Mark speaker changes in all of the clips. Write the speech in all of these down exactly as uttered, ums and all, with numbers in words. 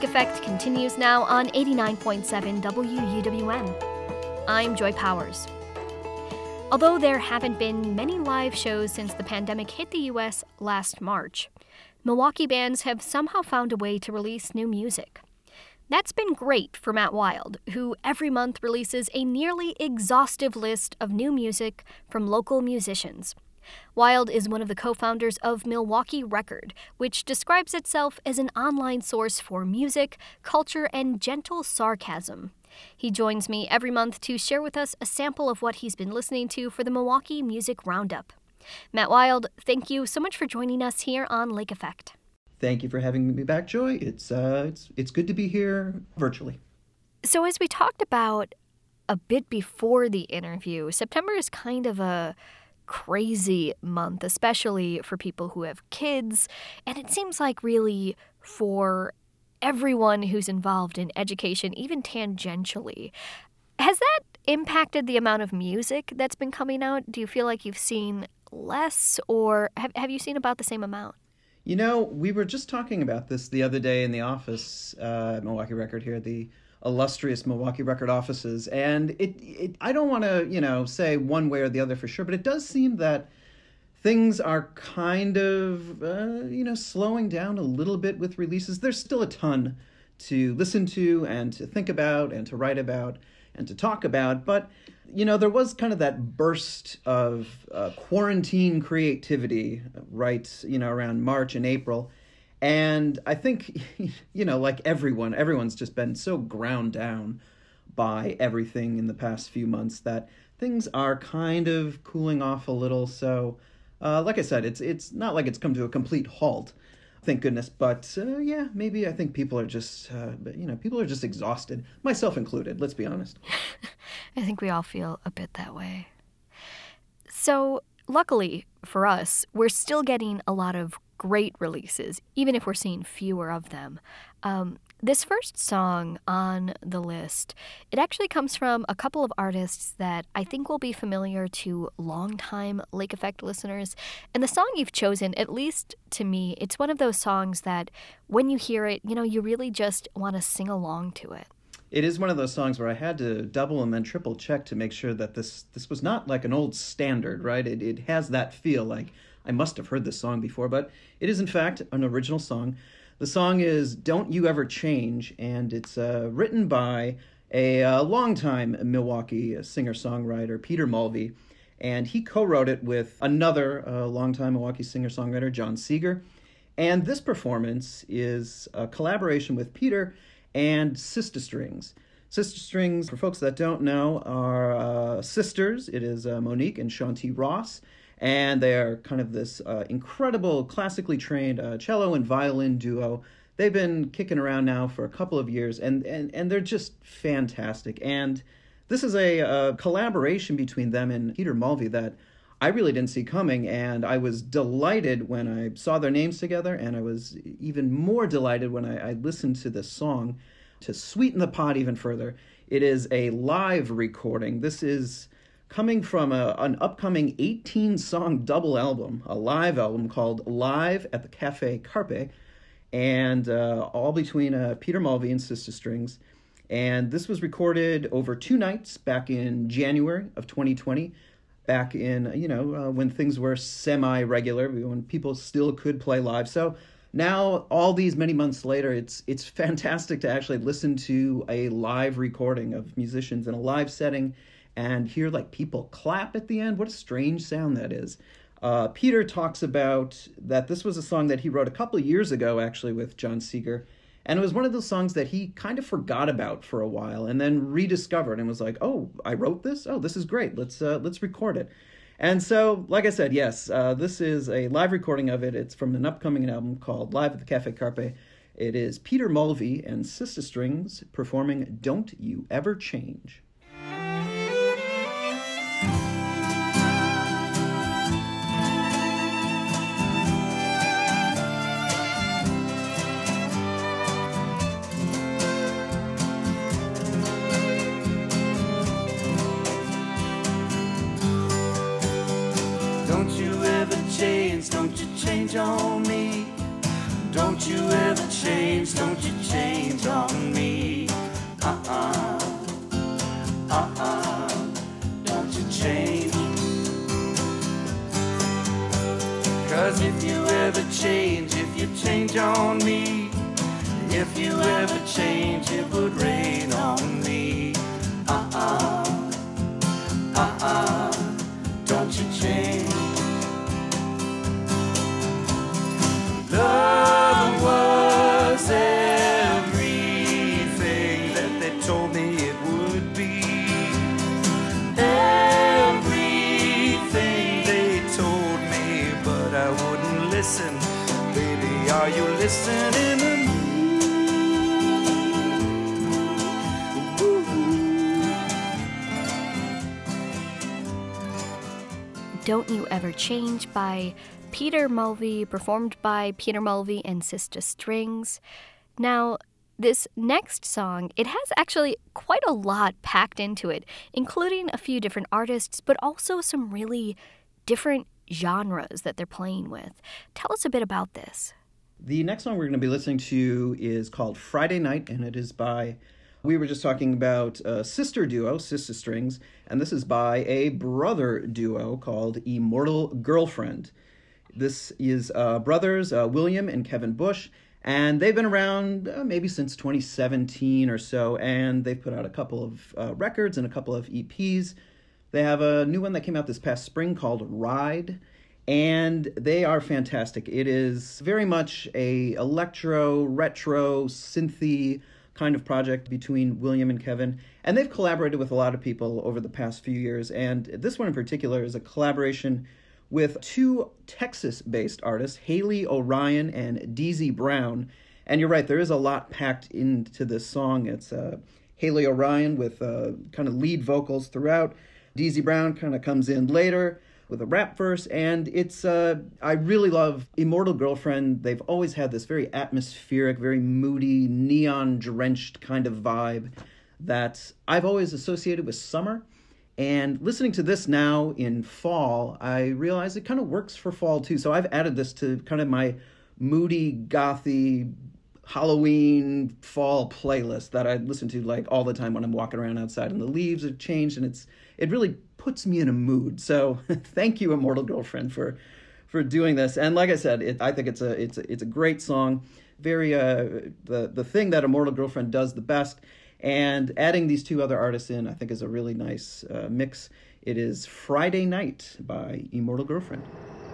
Speaker 1: Lake Effect continues now on eighty-nine point seven W U W M. I'm Joy Powers. Although there haven't been many live shows since the pandemic hit the U S last March, Milwaukee bands have somehow found a way to release new music. That's been great for Matt Wild, who every month releases a nearly exhaustive list of new music from local musicians. Wild is one of the co-founders of Milwaukee Record, which describes itself as an online source for music, culture, and gentle sarcasm. He joins me every month to share with us a sample of what he's been listening to for the Milwaukee Music Roundup. Matt Wild, thank you so much for joining us here on Lake Effect.
Speaker 2: Thank you for having me back, Joy. It's uh, it's it's good to be here virtually.
Speaker 1: So as we talked about a bit before the interview, September is kind of a crazy month, especially for people who have kids, and it seems like really for everyone who's involved in education, even tangentially. Has that impacted the amount of music that's been coming out? Do you feel like you've seen less, or have, have you seen about the same amount?
Speaker 2: You know, we were just talking about this the other day in the office uh, at Milwaukee Record here, the illustrious Milwaukee Record offices, and it, it I don't want to, you know, say one way or the other for sure, but it does seem that things are kind of, uh, you know, slowing down a little bit with releases. There's still a ton to listen to and to think about and to write about and to talk about, but, you know, there was kind of that burst of uh, quarantine creativity, right, you know, around March and April. And I think, you know, like everyone, everyone's just been so ground down by everything in the past few months that things are kind of cooling off a little. So, uh, like I said, it's it's not like it's come to a complete halt, thank goodness. But uh, yeah, maybe I think people are just, uh, you know, people are just exhausted, myself included, let's be honest.
Speaker 1: I think we all feel a bit that way. So, luckily for us, we're still getting a lot of great releases, even if we're seeing fewer of them. Um, this first song on the list, it actually comes from a couple of artists that I think will be familiar to longtime Lake Effect listeners. And the song you've chosen, at least to me, it's one of those songs that when you hear it, you know, you really just want to sing along to it.
Speaker 2: It is one of those songs where I had to double and then triple check to make sure that this this was not like an old standard, right? It it has that feel like I must have heard this song before, but it is in fact an original song. The song is Don't You Ever Change, and it's uh, written by a uh, longtime Milwaukee singer-songwriter, Peter Mulvey, and he co-wrote it with another uh, longtime Milwaukee singer-songwriter, John Seeger. And this performance is a collaboration with Peter and Sister Strings. Sister Strings, for folks that don't know, are uh, sisters. It is uh, Monique and Shanti Ross, and they are kind of this uh, incredible, classically trained uh, cello and violin duo. They've been kicking around now for a couple of years, and and, and they're just fantastic. And this is a, a collaboration between them and Peter Mulvey that I really didn't see coming, and I was delighted when I saw their names together, and I was even more delighted when I, I listened to this song. To sweeten the pot even further, it is a live recording. This is coming from a, an upcoming eighteen-song double album, a live album called Live at the Cafe Carpe, and uh, all between uh, Peter Mulvey and Sister Strings. And this was recorded over two nights back in January of twenty twenty, back in, you know, uh, when things were semi-regular, when people still could play live. So now, all these many months later, it's it's fantastic to actually listen to a live recording of musicians in a live setting and hear like people clap at the end. What a strange sound that is. Uh, Peter talks about that this was a song that he wrote a couple of years ago, actually, with John Seeger. And it was one of those songs that he kind of forgot about for a while and then rediscovered and was like, oh, I wrote this? Oh, this is great. Let's uh, let's record it. And so, like I said, yes, uh, this is a live recording of it. It's from an upcoming album called Live at the Cafe Carpe. It is Peter Mulvey and Sister Strings performing Don't You Ever Change.
Speaker 3: Don't you ever change, don't you change on me. Don't you ever change, don't you change on me. Uh-uh, uh-uh, don't you change. 'Cause if you ever change, if you change on me, if you ever change, it would rain on me. Uh-uh, uh-uh, don't you change. Love was everything that they told me it would be. Everything they told me, but I wouldn't listen. Baby, are you listening to me?
Speaker 1: Don't You Ever Change by Peter Mulvey, performed by Peter Mulvey and Sister Strings. Now, this next song, it has actually quite a lot packed into it, including a few different artists, but also some really different genres that they're playing with. Tell us a bit about this.
Speaker 2: The next song we're going to be listening to is called Friday Night, and it is by, we were just talking about a sister duo, Sister Strings, and this is by a brother duo called Immortal Girlfriend. This is uh, brothers, uh, William and Kevin Bush, and they've been around uh, maybe since twenty seventeen or so, and they've put out a couple of uh, records and a couple of E Ps. They have a new one that came out this past spring called Ride, and they are fantastic. It is very much a electro, retro, synthy kind of project between William and Kevin, and they've collaborated with a lot of people over the past few years, and this one in particular is a collaboration with two Texas-based artists, Haley Orion and D Z Brown. And you're right, there is a lot packed into this song. It's uh, Haley Orion with uh, kind of lead vocals throughout. D Z Brown kind of comes in later with a rap verse, and it's, uh, I really love Immortal Girlfriend. They've always had this very atmospheric, very moody, neon-drenched kind of vibe that I've always associated with summer. And listening to this now in fall, I realize it kind of works for fall too. So I've added this to kind of my moody, gothy, Halloween fall playlist that I listen to like all the time when I'm walking around outside and the leaves have changed, and it's it really puts me in a mood. So thank you, Immortal Girlfriend, for for doing this. And like I said, it, I think it's a it's a, it's a great song. Very uh the the thing that Immortal Girlfriend does the best. And adding these two other artists in, I think, is a really nice uh, mix. It is Friday Night by Immortal Girlfriend.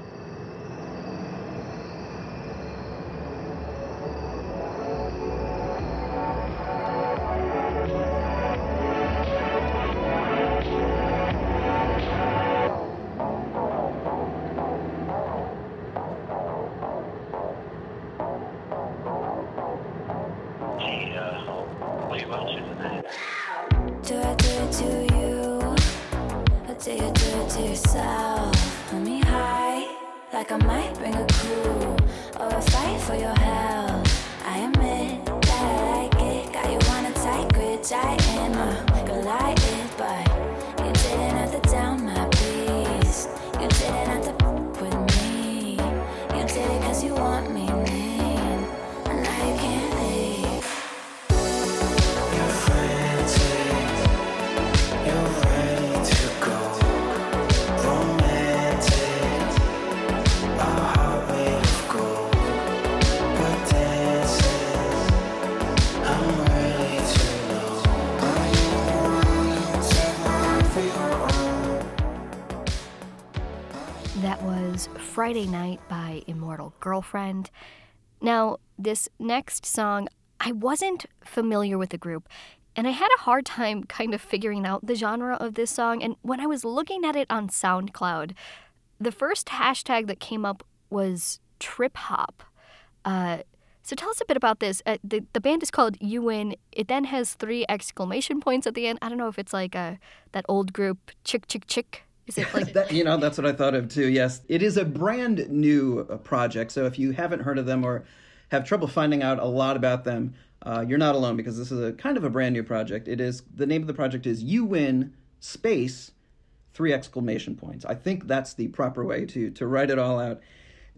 Speaker 1: That was Friday Night by Immortal Girlfriend. Now, this next song, I wasn't familiar with the group, and I had a hard time kind of figuring out the genre of this song. And when I was looking at it on SoundCloud, the first hashtag that came up was trip hop. Uh, so tell us a bit about this. Uh, the, the band is called You Win. It then has three exclamation points at the end. I don't know if it's like a, that old group, Chick, Chick, Chick. Is it like
Speaker 2: that, you know, that's what I thought of too, yes. It is a brand new project, so if you haven't heard of them or have trouble finding out a lot about them, uh, you're not alone, because this is a kind of a brand new project. It is, the name of the project is You Win space three exclamation points. I think that's the proper way to to write it all out.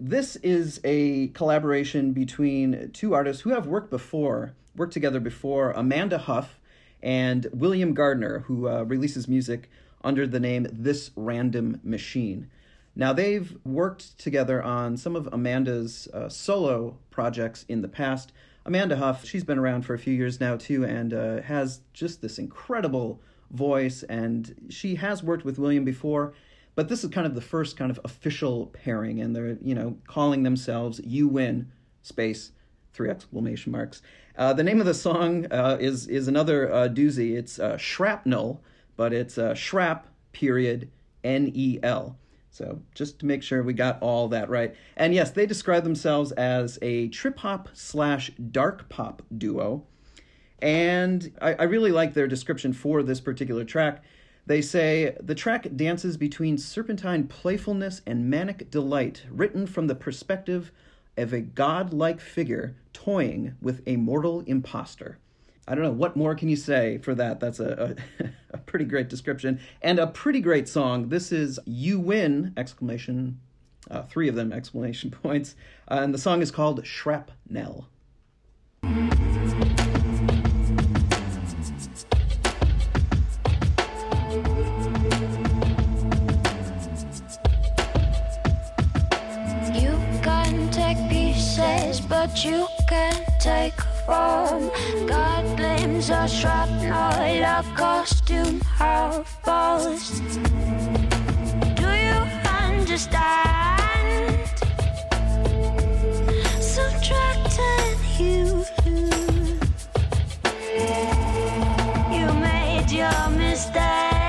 Speaker 2: This is a collaboration between two artists who have worked before, worked together before, Amanda Huff and William Gardner, who uh, releases music under the name This Random Machine. Now, they've worked together on some of Amanda's uh, solo projects in the past. Amanda Huff, she's been around for a few years now, too, and uh, has just this incredible voice, and she has worked with William before, but this is kind of the first kind of official pairing, and they're, you know, calling themselves You Win, space, three exclamation marks. Uh, the name of the song uh, is, is another uh, doozy. It's uh, Shrapnel, but it's uh, Shrap, period, N E L. So just to make sure we got all that right. And yes, they describe themselves as a trip-hop slash dark pop duo. And I, I really like their description for this particular track. They say, the track dances between serpentine playfulness and manic delight, written from the perspective of a godlike figure toying with a mortal imposter. I don't know, what more can you say for that? That's a, a, a pretty great description and a pretty great song. This is You Win, exclamation, uh, three of them exclamation points, uh, and the song is called Shrapnel.
Speaker 4: You can take pieces, but you can't take form. God blames a shrapnel, a costume half-balls. Do you understand? Subtracted you. You made your mistake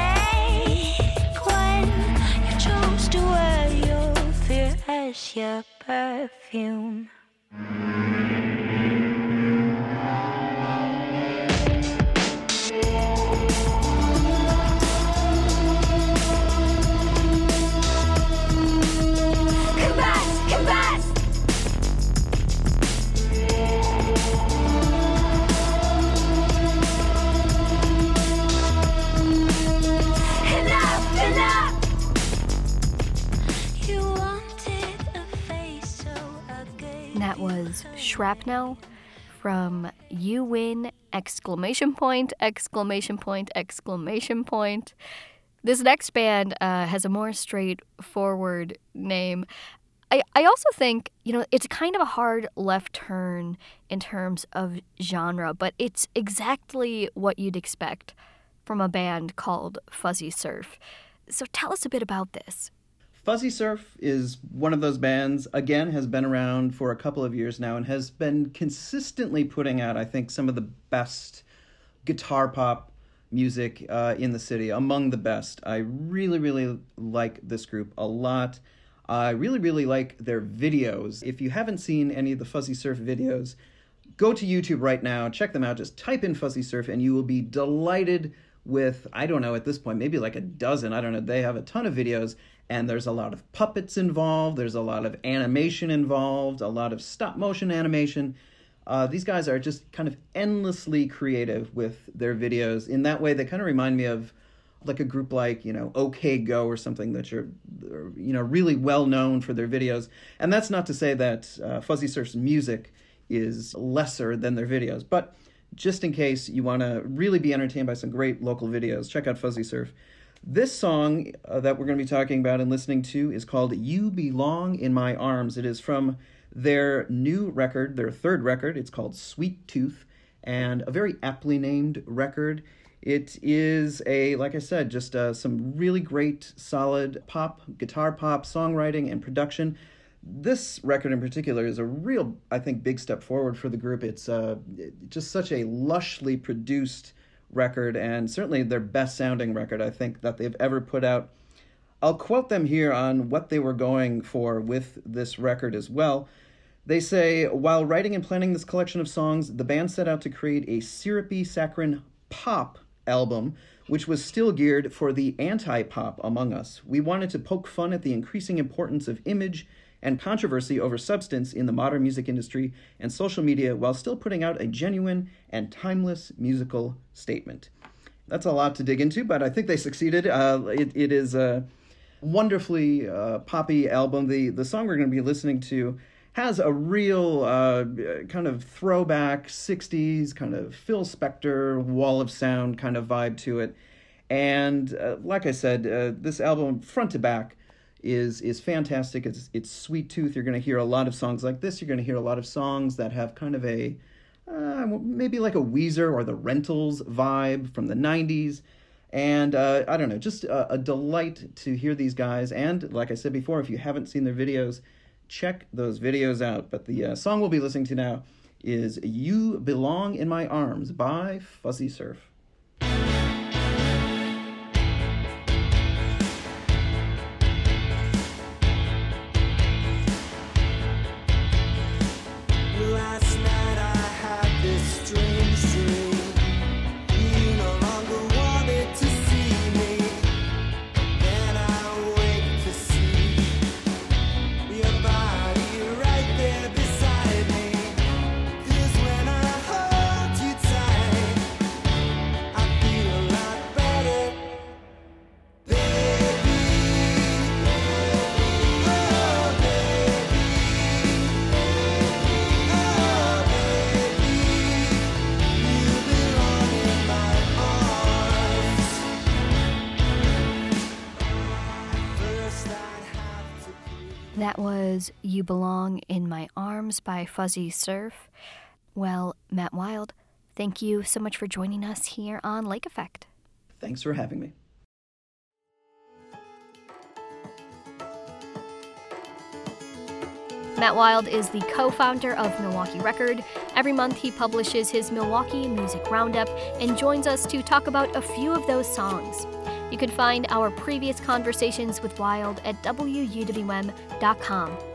Speaker 4: when you chose to wear your fear as your perfume.
Speaker 1: That was Shrapnel from You Win, exclamation point, exclamation point, exclamation point. This next band uh, has a more straightforward name. I, I also think, you know, it's kind of a hard left turn in terms of genre, but it's exactly what you'd expect from a band called Fuzzy Surf. So tell us a bit about this.
Speaker 2: Fuzzy Surf is one of those bands, again, has been around for a couple of years now and has been consistently putting out, I think, some of the best guitar pop music uh, in the city, among the best. I really, really like this group a lot. I really, really like their videos. If you haven't seen any of the Fuzzy Surf videos, go to YouTube right now, check them out, just type in Fuzzy Surf, and you will be delighted with, I don't know, at this point, maybe like a dozen, I don't know, they have a ton of videos, and there's a lot of puppets involved, there's a lot of animation involved, a lot of stop-motion animation. Uh, these guys are just kind of endlessly creative with their videos. In that way, they kind of remind me of like a group like, you know, OK Go or something that you're, you know, really well known for their videos. And that's not to say that uh, Fuzzy Surf's music is lesser than their videos, but just in case you want to really be entertained by some great local videos, check out Fuzzy Surf. This song uh, that we're going to be talking about and listening to is called You Belong in My Arms. It is from their new record, their third record. It's called Sweet Tooth, and a very aptly named record. It is a, like I said, just uh, some really great, solid pop, guitar pop, songwriting, and production. This record in particular is a real, I think, big step forward for the group. It's uh, just such a lushly produced record, and certainly their best sounding record, I think, that they've ever put out. I'll quote them here on what they were going for with this record as well. They say, while writing and planning this collection of songs, the band set out to create a syrupy, saccharine pop album, which was still geared for the anti-pop among us. We wanted to poke fun at the increasing importance of image and controversy over substance in the modern music industry and social media, while still putting out a genuine and timeless musical statement. That's a lot to dig into, but I think they succeeded. Uh, it, it is uh, wonderfully uh, poppy album. The the song we're going to be listening to has a real uh, kind of throwback sixties, kind of Phil Spector, Wall of Sound kind of vibe to it. And uh, like I said, uh, this album, front to back, is is fantastic. It's it's sweet tooth. You're going to hear a lot of songs like this. You're going to hear a lot of songs that have kind of a, uh, maybe like a Weezer or the Rentals vibe from the nineties. And uh, I don't know, just a, a delight to hear these guys. And like I said before, if you haven't seen their videos, check those videos out. But the uh, song we'll be listening to now is You Belong in My Arms by Fuzzy Surf.
Speaker 3: Last night I had this strange dream. You no longer wanted to see me. Then I wake to see your body right there beside me. 'Cause when I hold you tight, I feel a lot better. Baby, oh baby, oh baby, you belong in my arms. First I'd have to please.
Speaker 1: That was You Belong in My Arms by Fuzzy Surf. Well, Matt Wild, thank you so much for joining us here on Lake Effect.
Speaker 2: Thanks for having me.
Speaker 1: Matt Wild is the co-founder of Milwaukee Record. Every month he publishes his Milwaukee Music Roundup and joins us to talk about a few of those songs. You can find our previous conversations with Wild at W U W M dot com.